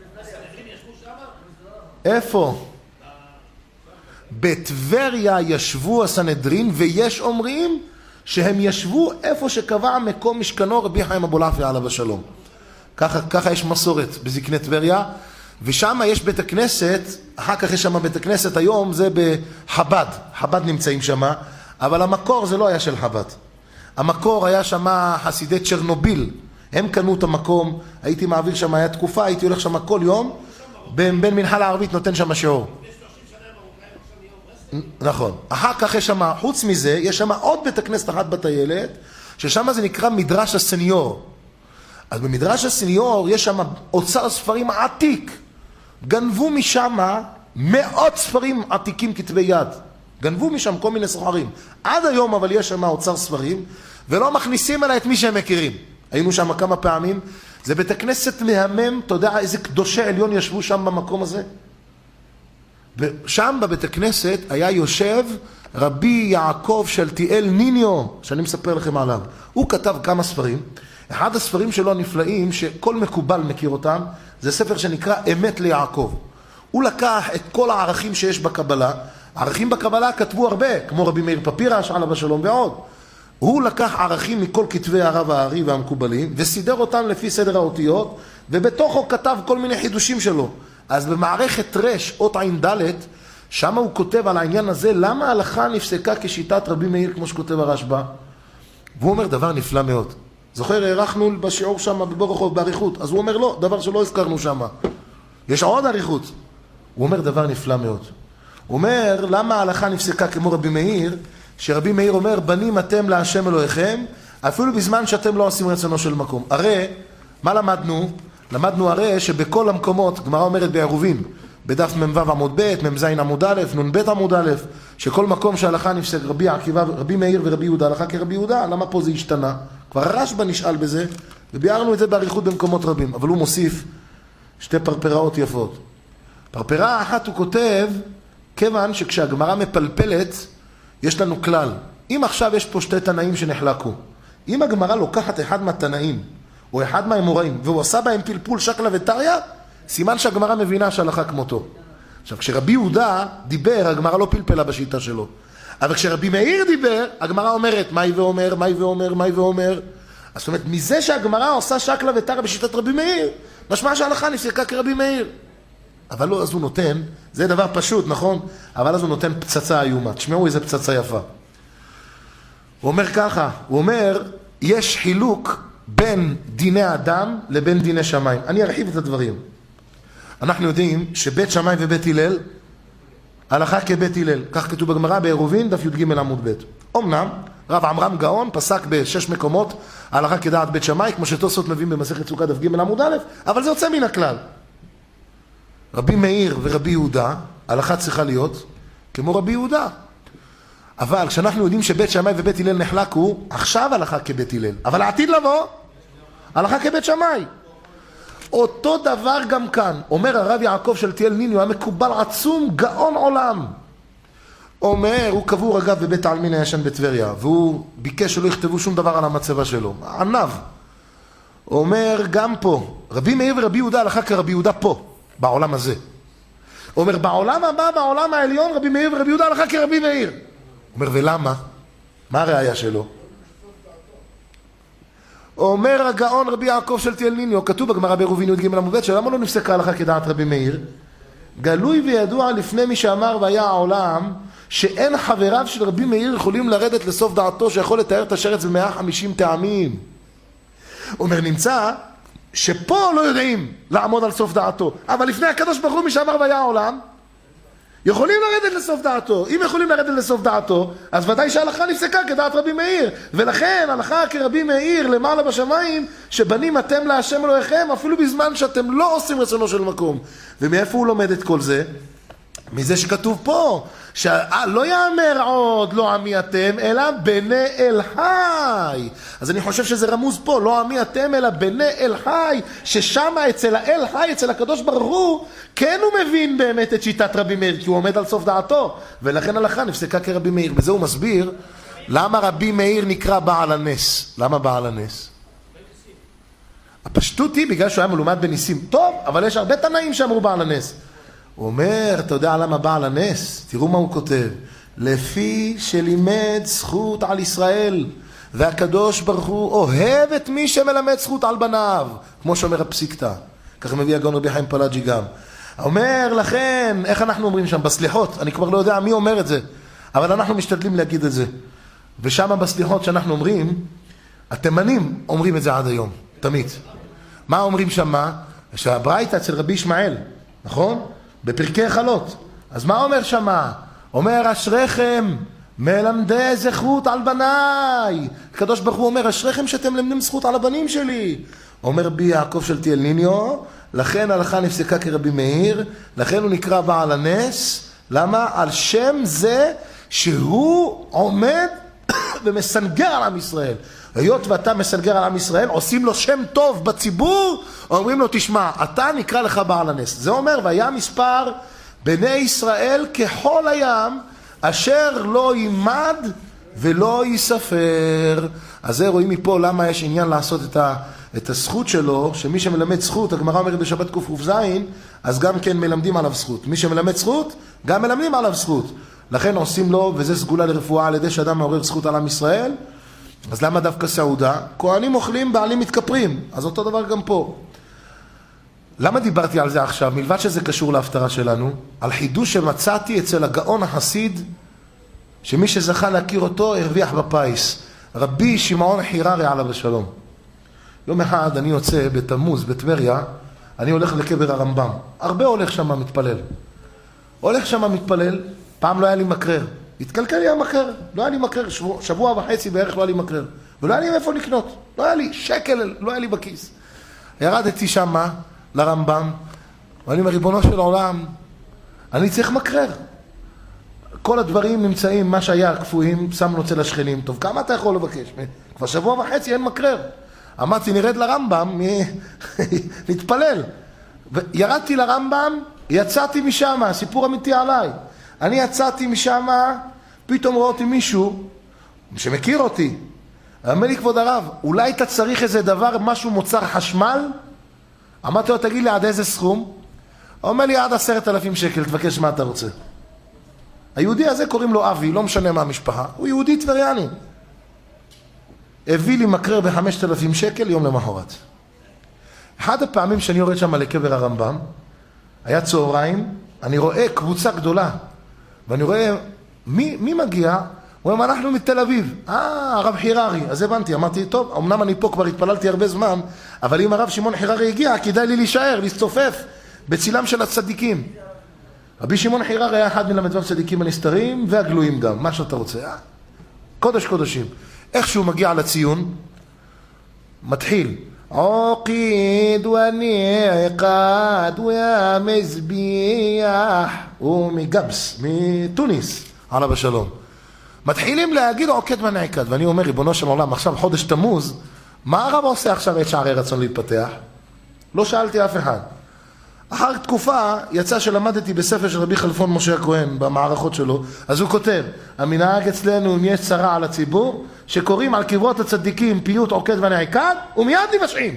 איפה? בטבריה ישבו הסנהדרין, ויש אומרים שהם ישבו איפה שקבע מקום משכנו רבי חיים אבולעפיה עליו השלום. ככה, ככה יש מסורת בזקני טבריה, ושם יש בית הכנסת, אחר כך יש שם בית הכנסת היום, זה בחב"ד, חב"ד נמצאים שם, אבל המקור זה לא היה של חב"ד. המקור היה שם חסידי צ'רנוביל, הם קנו את המקום, הייתי מעביר שם, היה תקופה, הייתי הולך שם כל יום, בין, בין מנחל הערבית נותן שם שיעור. נכון. אחר כך יש שם, חוץ מזה, יש שם עוד בית הכנסת אחת בטיילת, ששם זה נקרא מדרש הסניור. אז במדרש הסניור יש שם אוצר ספרים עתיק. גנבו משם מאות ספרים עתיקים כתבי יד. גנבו משם כל מיני סוחרים. עד היום אבל יש שם אוצר ספרים, ולא מכניסים עליי את מי שהם מכירים. היינו שם כמה פעמים. זה בית הכנסת מהמם, אתה יודע איזה קדושי עליון ישבו שם במקום הזה? ושם בבית הכנסת היה יושב רבי יעקב שלתיאל ניניו, שאני מספר לכם עליו. הוא כתב כמה ספרים. אחד הספרים שלו הנפלאים, שכל מקובל מכיר אותם, זה ספר שנקרא אמת ליעקב. הוא לקח את כל הערכים שיש בקבלה, הערכים בקבלה כתבו הרבה, כמו רבי מאיר פפירש עליו השלום ועוד. הוא לקח ערכים מכל כתבי הרב הארי והמקובלים, וסידר אותם לפי סדר האותיות, ובתוכו כתב כל מיני חידושים שלו. אז במערכת רש, אות עין ד', שם הוא כותב על העניין הזה, למה ההלכה נפסקה כשיטת רבי מאיר, כמו שכותב הרשב"א. והוא אומר דבר נפלא מאוד. זוכר, הערכנו בשיעור שם בבורחוב בעריכות, אז הוא אומר לא, דבר שלא הזכרנו שם. יש עוד עריכות. הוא אומר דבר נפלא מאוד. הוא אומר, למה ההלכה נפסקה כמו רבי מאיר, שרבי מאיר אומר, בנים אתם להשם אלוהיכם, אפילו בזמן שאתם לא עושים רצונו של מקום. הרי מה למדנו? למדנו הרי שבכל המקומות, גמרא אומרת בעירובין, בדף מ"ו עמוד ב', מ"ז עמוד א', נ"ב עמוד א', שכל מקום שההלכה נפסק, רבי עקיבא, רבי מאיר ורבי יהודה, הלכה כרבי יהודה, למה פה זה השתנה? כבר הרשב"א נשאל בזה, וביארנו את זה באריכות במקומות רבים, אבל הוא מוסיף שתי פרפראות יפות. פרפרה אחת הוא כותב, כיוון שכשהגמרא מפלפלת, יש לנו כלל. אם עכשיו יש פה שתי תנאים שנחלקו, אם הגמרא לוקחת אחד מהתנאים, או אחד מהאמוראים, והוא עושה בהם פלפול שקלה וטריה, סימן שהגמרא מבינה שהלכה כמותו. עכשיו, כשרבי יהודה דיבר, הגמרא לא פלפלה בשיטה שלו. אבל כשרבי מאיר דיבר, הגמרא אומרת, מהי ואומר, מהי ואומר, מהי ואומר. אז זאת אומרת, מזה שהגמרא עושה שקלה וטריה בשיטת רבי מאיר, משמע שההלכה נפסקה כרבי מאיר. אבל לא, אז הוא נותן, זה דבר פשוט, נכון? אבל אז הוא נותן פצצה איומה. תשמעו איזה פצצה יפה. הוא אומר ככה, הוא אומר, יש חילוק בין דיני אדם לבין דיני שמיים. אני ארחיב את הדברים. אנחנו יודעים שבית שמיים ובית הלל, הלכה כבית הלל. כך כתוב בגמרא בעירובין, דף י"ג עמוד ב'. אמנם, רב עמרם גאון פסק בשש מקומות, הלכה כדעת בית שמיים, כמו שתוספות מביאים במסכת סוכה דף ג' עמוד א', אבל זה יוצא מן הכלל. רבי מאיר ורבי יהודה, הלכה צריכה להיות כמו רבי יהודה. אבל כשאנחנו יודעים שבית שמאי ובית הלל נחלקו, עכשיו הלכה כבית הלל. אבל העתיד לבוא, הלכה כבית שמאי. אותו דבר גם כאן. אומר הרב יעקב של תיאל ניניו, המקובל עצום, גאון עולם. אומר, הוא קבור אגב בבית העלמין הישן בטבריה, והוא ביקש שלא יכתבו שום דבר על המצבה שלו. ענב. אומר, גם פה, רבי מאיר ורבי יהודה הלכה כרבי יהודה פה, בעולם הזה. אומר, בעולם הבא, בעולם העליון, רבי מאיר ורבי יהודה הלכה כרבי מאיר. אומר, ולמה? מה הראיה שלו? אומר הגאון רבי יעקב של תיאל ניניו, כתוב בגמרא בעירובין י"ג עמוד ב', שלמה לא נפסקה הלכה כדעת רבי מאיר? גלוי וידוע לפני מי שאמר והיה העולם, שאין חבריו של רבי מאיר יכולים לרדת לסוף דעתו, שיכול לתאר את השרץ ב-מאה וחמישים טעמים. אומר, נמצא שפה לא יודעים לעמוד על סוף דעתו, אבל לפני הקדוש ברוך הוא מי שאמר והיה העולם, יכולים לרדת לסוף דעתו. אם יכולים לרדת לסוף דעתו, אז ודאי שההלכה נפסקה כדעת רבי מאיר. ולכן הלכה כרבי מאיר למעלה בשמיים, שבנים אתם להשם אלוהיכם, אפילו בזמן שאתם לא עושים רצונו של מקום. ומאיפה הוא לומד את כל זה? מזה שכתוב פה, שלא יאמר עוד לא עמי אתם, אלא בני אל חי. אז אני חושב שזה רמוז פה, לא עמי אתם, אלא בני אל חי, ששם אצל האל חי, אצל הקדוש ברוך הוא, כן הוא מבין באמת את שיטת רבי מאיר, כי הוא עומד על סוף דעתו, ולכן הלכה נפסקה כרבי מאיר. בזה הוא מסביר למה רבי מאיר נקרא בעל הנס. למה בעל הנס? הפשטות היא בגלל שהוא היה מלומד בניסים. טוב, אבל יש הרבה תנאים שאמרו בעל הנס. הוא אומר, אתה יודע למה בעל הנס? תראו מה הוא כותב. לפי שלימד זכות על ישראל, והקדוש ברוך הוא אוהב את מי שמלמד זכות על בניו, כמו שאומר הפסיקתא. ככה מביא הגאון רבי חיים פלאג'י גם. אומר לכן, איך אנחנו אומרים שם? בסליחות. אני כבר לא יודע מי אומר את זה, אבל אנחנו משתדלים להגיד את זה. ושם בסליחות שאנחנו אומרים, התימנים אומרים את זה עד היום, תמיד. מה אומרים שם? שהברייתא אצל רבי ישמעאל, נכון? בפרקי חלות. אז מה אומר שמה? אומר, אשריכם מלמדי זכות על בניי. הקדוש ברוך הוא אומר, אשריכם שאתם למדים זכות על הבנים שלי. אומר בי יעקב של תיאל ניניו, לכן הלכה נפסקה כרבי מאיר, לכן הוא נקרא בעל הנס. למה? על שם זה שהוא עומד ומסנגר על עם ישראל. היות ואתה מסנגר על עם ישראל, עושים לו שם טוב בציבור, אומרים לו, תשמע, אתה נקרא לך בעל הנס. זה אומר, והיה מספר בני ישראל כחול הים, אשר לא יימד ולא יספר. אז זה רואים מפה למה יש עניין לעשות את, ה, את הזכות שלו, שמי שמלמד זכות, הגמרא אומרת בשבת ק"ז, אז גם כן מלמדים עליו זכות. מי שמלמד זכות, גם מלמדים עליו זכות. לכן עושים לו, וזה סגולה לרפואה על ידי שאדם מעורר זכות על עם ישראל. אז למה דווקא סעודה? כהנים אוכלים, בעלים מתכפרים. אז אותו דבר גם פה. למה דיברתי על זה עכשיו? מלבד שזה קשור להפטרה שלנו, על חידוש שמצאתי אצל הגאון החסיד, שמי שזכה להכיר אותו הרוויח בפיס. רבי שמעון חיררי עליו השלום. יום אחד אני יוצא בתמוז, בטבריה, אני הולך לקבר הרמב"ם. הרבה הולך שם מתפלל. הולך שם מתפלל, פעם לא היה לי מקרר. התקלקל לי המקרר, לא היה לי מקרר, שבוע, שבוע וחצי בערך לא היה לי מקרר. ולא היה לי איפה לקנות, לא היה לי שקל, לא היה לי בכיס. ירדתי שמה לרמב"ם, ואני אומר, ריבונו של עולם, אני צריך מקרר. כל הדברים נמצאים, מה שהיה קפואים, שמנו אצל השכנים. טוב, כמה אתה יכול לבקש? כבר שבוע וחצי אין מקרר. אמרתי, נרד לרמב"ם, נתפלל. וירדתי לרמב"ם, יצאתי משם, סיפור אמיתי עליי. אני יצאתי משם, פתאום רואה אותי מישהו שמכיר אותי. אמר לי, כבוד הרב, אולי אתה צריך איזה דבר, משהו מוצר חשמל? אמרתי לו, תגיד לי, עד איזה סכום? אומר לי, עד עשרת אלפים שקל, תבקש מה אתה רוצה. היהודי הזה קוראים לו אבי, לא משנה מה המשפחה, הוא יהודי טבריאני. הביא לי מקרר בחמשת אלפים שקל יום למחרת. אחד הפעמים שאני יורד שם לקבר הרמב"ם, היה צהריים, אני רואה קבוצה גדולה, ואני רואה, מי, מי מגיע? הוא אומר, אנחנו מתל אביב. אה, הרב חיררי. אז הבנתי, אמרתי, טוב, אמנם אני פה כבר התפללתי הרבה זמן, אבל אם הרב שמעון חיררי הגיע, כדאי לי להישאר, להסתופף בצילם של הצדיקים. רבי שמעון חיררי היה אחד מל"ו צדיקים הנסתרים והגלויים גם, מה שאתה רוצה. אה? קודש קודשים. איך שהוא מגיע לציון, מתחיל. עוקיד ונעקד והמזביח. הוא מגבס, מתוניס, עליו השלום. מתחילים להגיד עוקד ונעקד, ואני אומר, ריבונו של עולם, עכשיו חודש תמוז, מה הרב עושה עכשיו את שערי רצון להתפתח? לא שאלתי אף אחד. אחר תקופה יצא שלמדתי בספר של רבי חלפון משה הכהן במערכות שלו, אז הוא כותב, המנהג אצלנו אם יש צרה על הציבור, שקוראים על קברות הצדיקים פיוט עוקד ונעקד, ומיד נבשעים.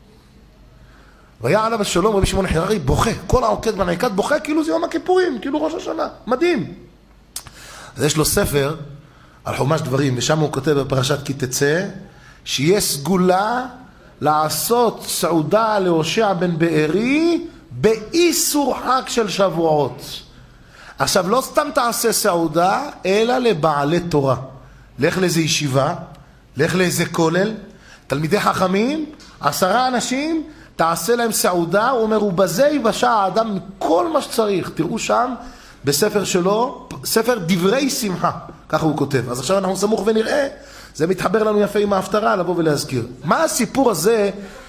והיה עליו השלום רבי שמעון חיררי בוכה, כל העוקד ונעקד בוכה כאילו זה יום הכיפורים, כאילו ראש השנה, מדהים. אז יש לו ספר על חומש דברים, ושם הוא כותב בפרשת כי תצא, שיהיה סגולה לעשות סעודה להושע בן בארי, באיסור חג של שבועות. עכשיו לא סתם תעשה סעודה, אלא לבעלי תורה. לך לאיזה ישיבה, לך לאיזה כולל, תלמידי חכמים, עשרה אנשים, תעשה להם סעודה, הוא אומר, ובזה יבשע האדם מכל מה שצריך. תראו שם בספר שלו, ספר דברי שמחה, ככה הוא כותב. אז עכשיו אנחנו סמוך ונראה, זה מתחבר לנו יפה עם ההפטרה, לבוא ולהזכיר. מה הסיפור הזה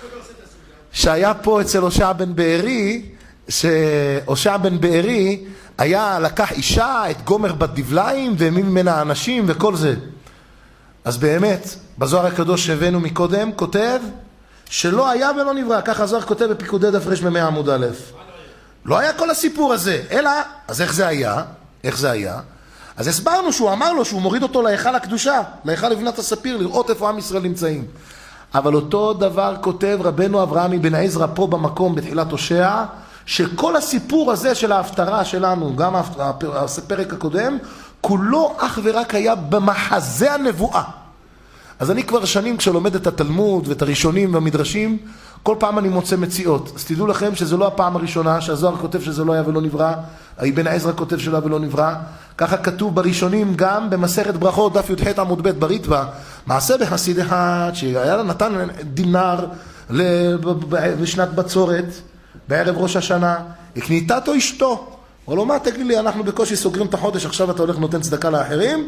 שהיה פה אצל הושע בן בארי, שהושע בן בארי היה לקח אישה, את גומר בת דבליים, ומי ממנה אנשים וכל זה. אז באמת, בזוהר הקדוש שהבאנו מקודם, כותב שלא היה ולא נברא, ככה הזוהר כותב בפיקודי דף רש במאה עמוד א'. לא היה כל הסיפור הזה, אלא, אז איך זה היה? איך זה היה? אז הסברנו שהוא אמר לו שהוא מוריד אותו להיכל הקדושה, להיכל לבנת הספיר, לראות איפה עם ישראל נמצאים. אבל אותו דבר כותב רבנו אברהם אבן עזרא פה במקום בתחילת הושע, שכל הסיפור הזה של ההפטרה שלנו, גם הפרק הקודם, כולו אך ורק היה במחזה הנבואה. אז אני כבר שנים כשלומד את התלמוד ואת הראשונים והמדרשים, כל פעם אני מוצא מציאות. אז תדעו לכם שזה לא הפעם הראשונה, שהזוהר כותב שזה לא היה ולא נברא, אבן עזרא כותב שלא היה ולא נברא. ככה כתוב בראשונים גם במסכת ברכות, דף י"ח עמוד ב' בריטב"א, מעשה בחסיד אחד שהיה לה נתן דינר לשנת בצורת, בערב ראש השנה, הקניתה אותו אשתו. הוא לא, מה תגיד לי, אנחנו בקושי סוגרים את החודש, עכשיו אתה הולך נותן צדקה לאחרים?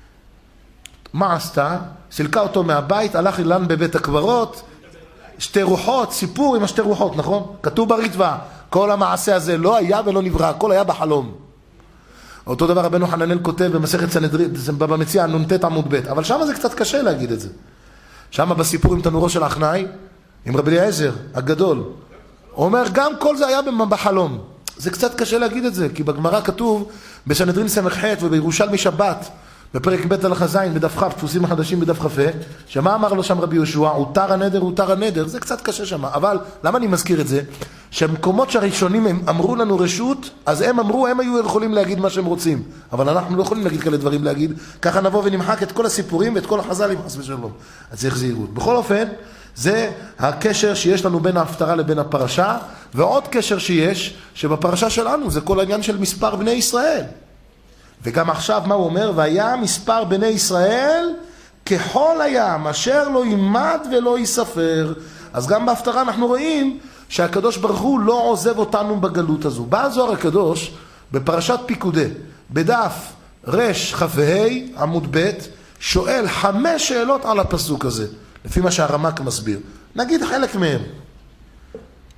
מה עשתה? סילקה אותו מהבית, הלך אילן בבית הקברות, שתי רוחות, סיפור עם השתי רוחות, נכון? כתוב בריטב"א, כל המעשה הזה לא היה ולא נברא, הכל היה בחלום. אותו דבר רבנו חננאל כותב במסכת סנהדרין, במציאה נ"ט עמוד ב', אבל שם זה קצת קשה להגיד את זה. שם בסיפור עם תנורו של אחנאי, עם רבי אליעזר הגדול, הוא אומר גם כל זה היה בחלום. זה קצת קשה להגיד את זה, כי בגמרא כתוב בסנהדרין סמ"ח ובירושלמי שבת, בפרק ב' הלכה ז' בדף כ', דפוסים החדשים בדף כ"ה, שמה אמר לו שם רבי יהושע? הותר הנדר, הותר הנדר, זה קצת קשה שם. אבל למה אני מזכיר את זה? שהמקומות שהראשונים הם אמרו לנו רשות, אז הם אמרו, הם היו יכולים להגיד מה שהם רוצים. אבל אנחנו לא יכולים להגיד כאלה דברים להגיד, ככה נבוא ונמחק את כל הסיפורים ואת כל החז"לים, חס ושלום. אז צריך זהירות. בכל אופן, זה הקשר שיש לנו בין ההפטרה לבין הפרשה, ועוד קשר שיש, שבפרשה שלנו זה כל העניין של מספר בני ישראל. וגם עכשיו מה הוא אומר? והיה מספר בני ישראל ככל הים, אשר לא יימד ולא ייספר. אז גם בהפטרה אנחנו רואים שהקדוש ברוך הוא לא עוזב אותנו בגלות הזו. בא הזוהר הקדוש בפרשת פיקודי, בדף רש כ"ה עמוד ב', שואל חמש שאלות על הפסוק הזה, לפי מה שהרמ"ק מסביר. נגיד חלק מהם.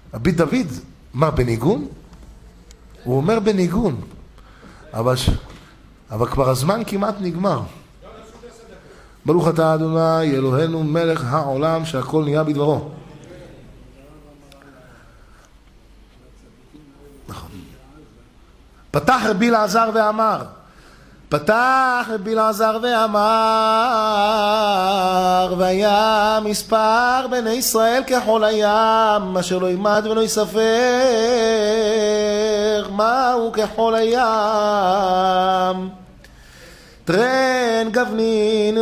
רבי דוד, מה, בניגון? הוא אומר בניגון, אבל, ש... אבל כבר הזמן כמעט נגמר. ברוך אתה אדוני אלוהינו מלך העולם שהכל נהיה בדברו. נכון. פתח רבי אלעזר ואמר, פתח רבי אלעזר ואמר, והיה מספר בני ישראל כחול הים, אשר לא ימד ולא יספר. מהו כחול הים? טרן גבנין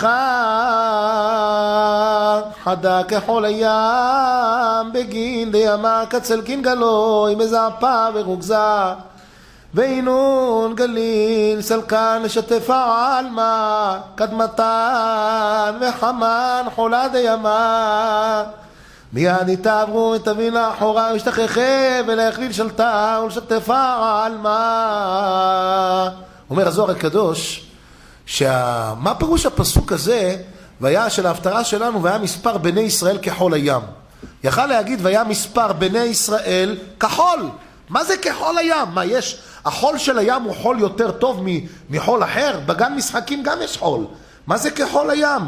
נונחה, חדה כחול הים, בגין דימה קצל קין גלוי, מזעפה ורוגזה. ואינון גליל סלקן לשתף העלמה, קדמתן וחמן חולה דימה. מיד יתעברו את אבין לאחורה ושתכחה ולהכליל שלטה ולשתף העלמה. אומר הזוהר הקדוש, שה... מה פירוש הפסוק הזה, והיה של ההפטרה שלנו, והיה מספר בני ישראל כחול הים. יכל להגיד והיה מספר בני ישראל כחול. מה זה כחול הים? מה יש? החול של הים הוא חול יותר טוב מחול אחר? בגן משחקים גם יש חול. מה זה כחול הים?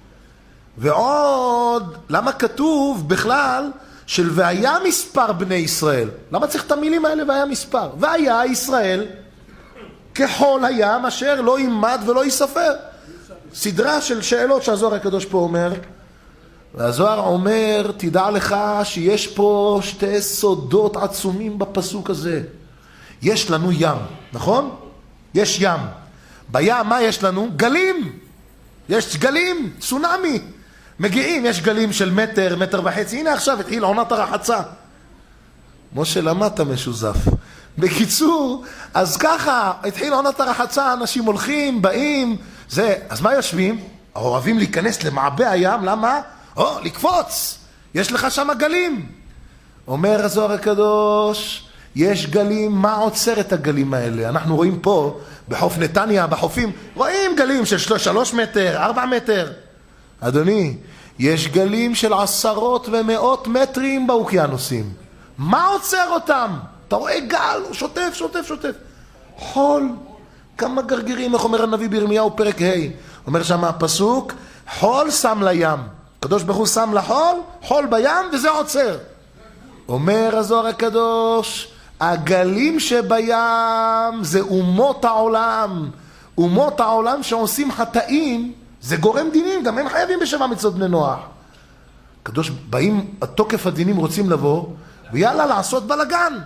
ועוד, למה כתוב בכלל של והיה מספר בני ישראל? למה צריך את המילים האלה והיה מספר? והיה ישראל כחול הים אשר לא יימד ולא יספר. סדרה של שאלות שהזוהר הקדוש פה אומר. והזוהר אומר, תדע לך שיש פה שתי סודות עצומים בפסוק הזה. יש לנו ים, נכון? יש ים. בים מה יש לנו? גלים. יש גלים, צונמי. מגיעים, יש גלים של מטר, מטר וחצי. הנה עכשיו התחיל עונת הרחצה. משה, למה אתה משוזף? בקיצור, אז ככה התחיל עונת הרחצה, אנשים הולכים, באים, זה, אז מה יושבים? אוהבים להיכנס למעבה הים, למה? או, לקפוץ, יש לך שם גלים. אומר הזוהר הקדוש, יש גלים, מה עוצר את הגלים האלה? אנחנו רואים פה, בחוף נתניה, בחופים, רואים גלים של שלוש מטר, ארבע מטר. אדוני, יש גלים של עשרות ומאות מטרים באוקיינוסים. מה עוצר אותם? אתה רואה גל, הוא שוטף, שוטף, שוטף. חול, כמה גרגירים, איך אומר הנביא בירמיהו פרק ה', אומר שם הפסוק, חול שם לים. הקדוש ברוך הוא שם לחול, חול בים, וזה עוצר. אומר הזוהר הקדוש, הגלים שבים זה אומות העולם. אומות העולם שעושים חטאים, זה גורם דינים, גם הם חייבים בשבע מצוות בני נוח. הקדוש, באים, התוקף הדינים רוצים לבוא, ויאללה לעשות בלגן.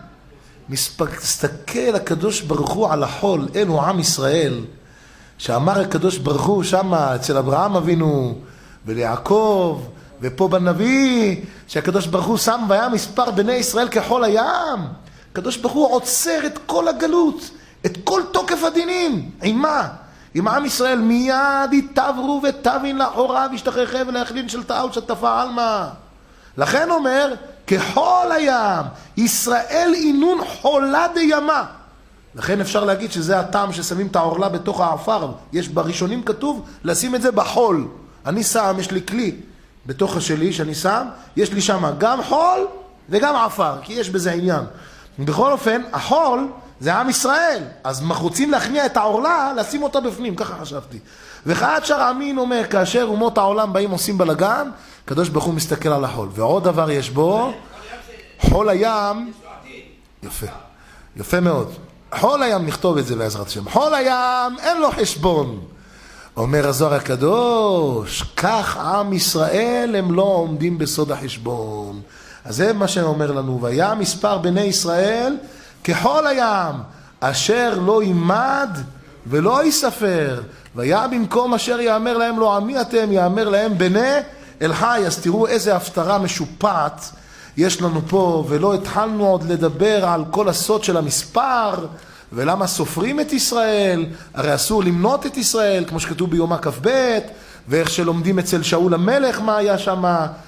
מסתכל הקדוש ברוך הוא על החול, אלו עם ישראל, שאמר הקדוש ברוך הוא שמה אצל אברהם אבינו, וליעקב, ופה בנביא, שהקדוש ברוך הוא שם והיה מספר בני ישראל כחול הים. הקדוש ברוך הוא עוצר את כל הגלות, את כל תוקף הדינים. עם מה? עם עם ישראל מיד יתעברו ותבין לאחורה וישתחרכה ולהכלין של תאה ושתפה עלמה. לכן אומר, כחול הים, ישראל אינון חולה דימה. לכן אפשר להגיד שזה הטעם ששמים את העורלה בתוך העפר. יש בראשונים כתוב לשים את זה בחול. אני שם, יש לי כלי בתוך השלי שאני שם, יש לי שם גם חול וגם עפר, כי יש בזה עניין. בכל אופן, החול זה עם ישראל, אז רוצים להכניע את העורלה, לשים אותה בפנים, ככה חשבתי. וכעת שר אמין אומר, כאשר אומות העולם באים עושים בלגן, הקדוש ברוך הוא מסתכל על החול. ועוד דבר יש בו, חול הים, יפה, יפה מאוד. חול הים, נכתוב את זה בעזרת השם, חול הים אין לו חשבון. אומר הזוהר הקדוש, כך עם ישראל הם לא עומדים בסוד החשבון. אז זה מה שאומר לנו, והיה מספר בני ישראל כחול הים, אשר לא יימד ולא יספר, והיה במקום אשר יאמר להם לא עמי אתם, יאמר להם בני אל חי. אז תראו איזה הפטרה משופעת יש לנו פה, ולא התחלנו עוד לדבר על כל הסוד של המספר, ולמה סופרים את ישראל, הרי אסור למנות את ישראל, כמו שכתוב ביומא כ"ב, ואיך שלומדים אצל שאול המלך מה היה שם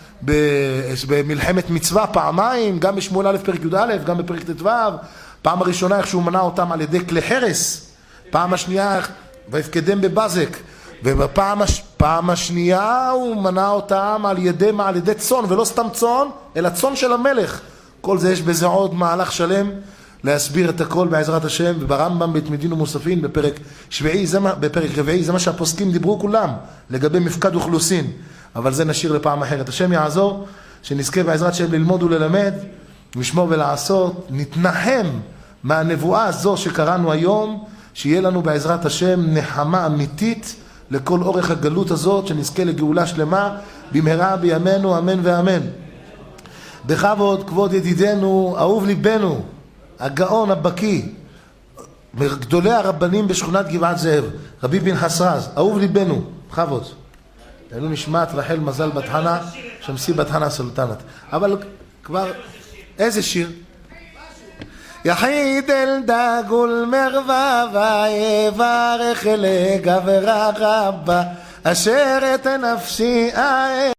במלחמת מצווה פעמיים, גם בשמואל א' פרק י"א, גם בפרק ט"ו. פעם הראשונה איך שהוא מנה אותם על ידי כלי חרס, פעם השנייה ויפקדם בבזק, ובפעם הש... פעם השנייה הוא מנה אותם על ידי מה? על ידי צאן, ולא סתם צאן, אלא צאן של המלך. כל זה יש בזה עוד מהלך שלם להסביר את הכל בעזרת השם, וברמב"ם בית מדין ומוספין בפרק שביעי, זה מה, בפרק רביעי, זה מה שהפוסקים דיברו כולם לגבי מפקד אוכלוסין, אבל זה נשאיר לפעם אחרת. השם יעזור שנזכה בעזרת השם ללמוד וללמד, לשמור ולעשות, נתנחם מהנבואה הזו שקראנו היום, שיהיה לנו בעזרת השם נחמה אמיתית לכל אורך הגלות הזאת, שנזכה לגאולה שלמה במהרה בימינו, אמן ואמן. בכבוד, כבוד ידידנו, אהוב ליבנו, הגאון הבקיא, מגדולי הרבנים בשכונת גבעת זאב, רבי פנחס רז, אהוב ליבנו, בכבוד. אלו נשמת רחל מזל בת חנה, שמסי בת חנה סולטנת. אבל כבר, איזה שיר? יחיד אל דגול מרבבה, יברך לגברה רבה, אשר את נפשי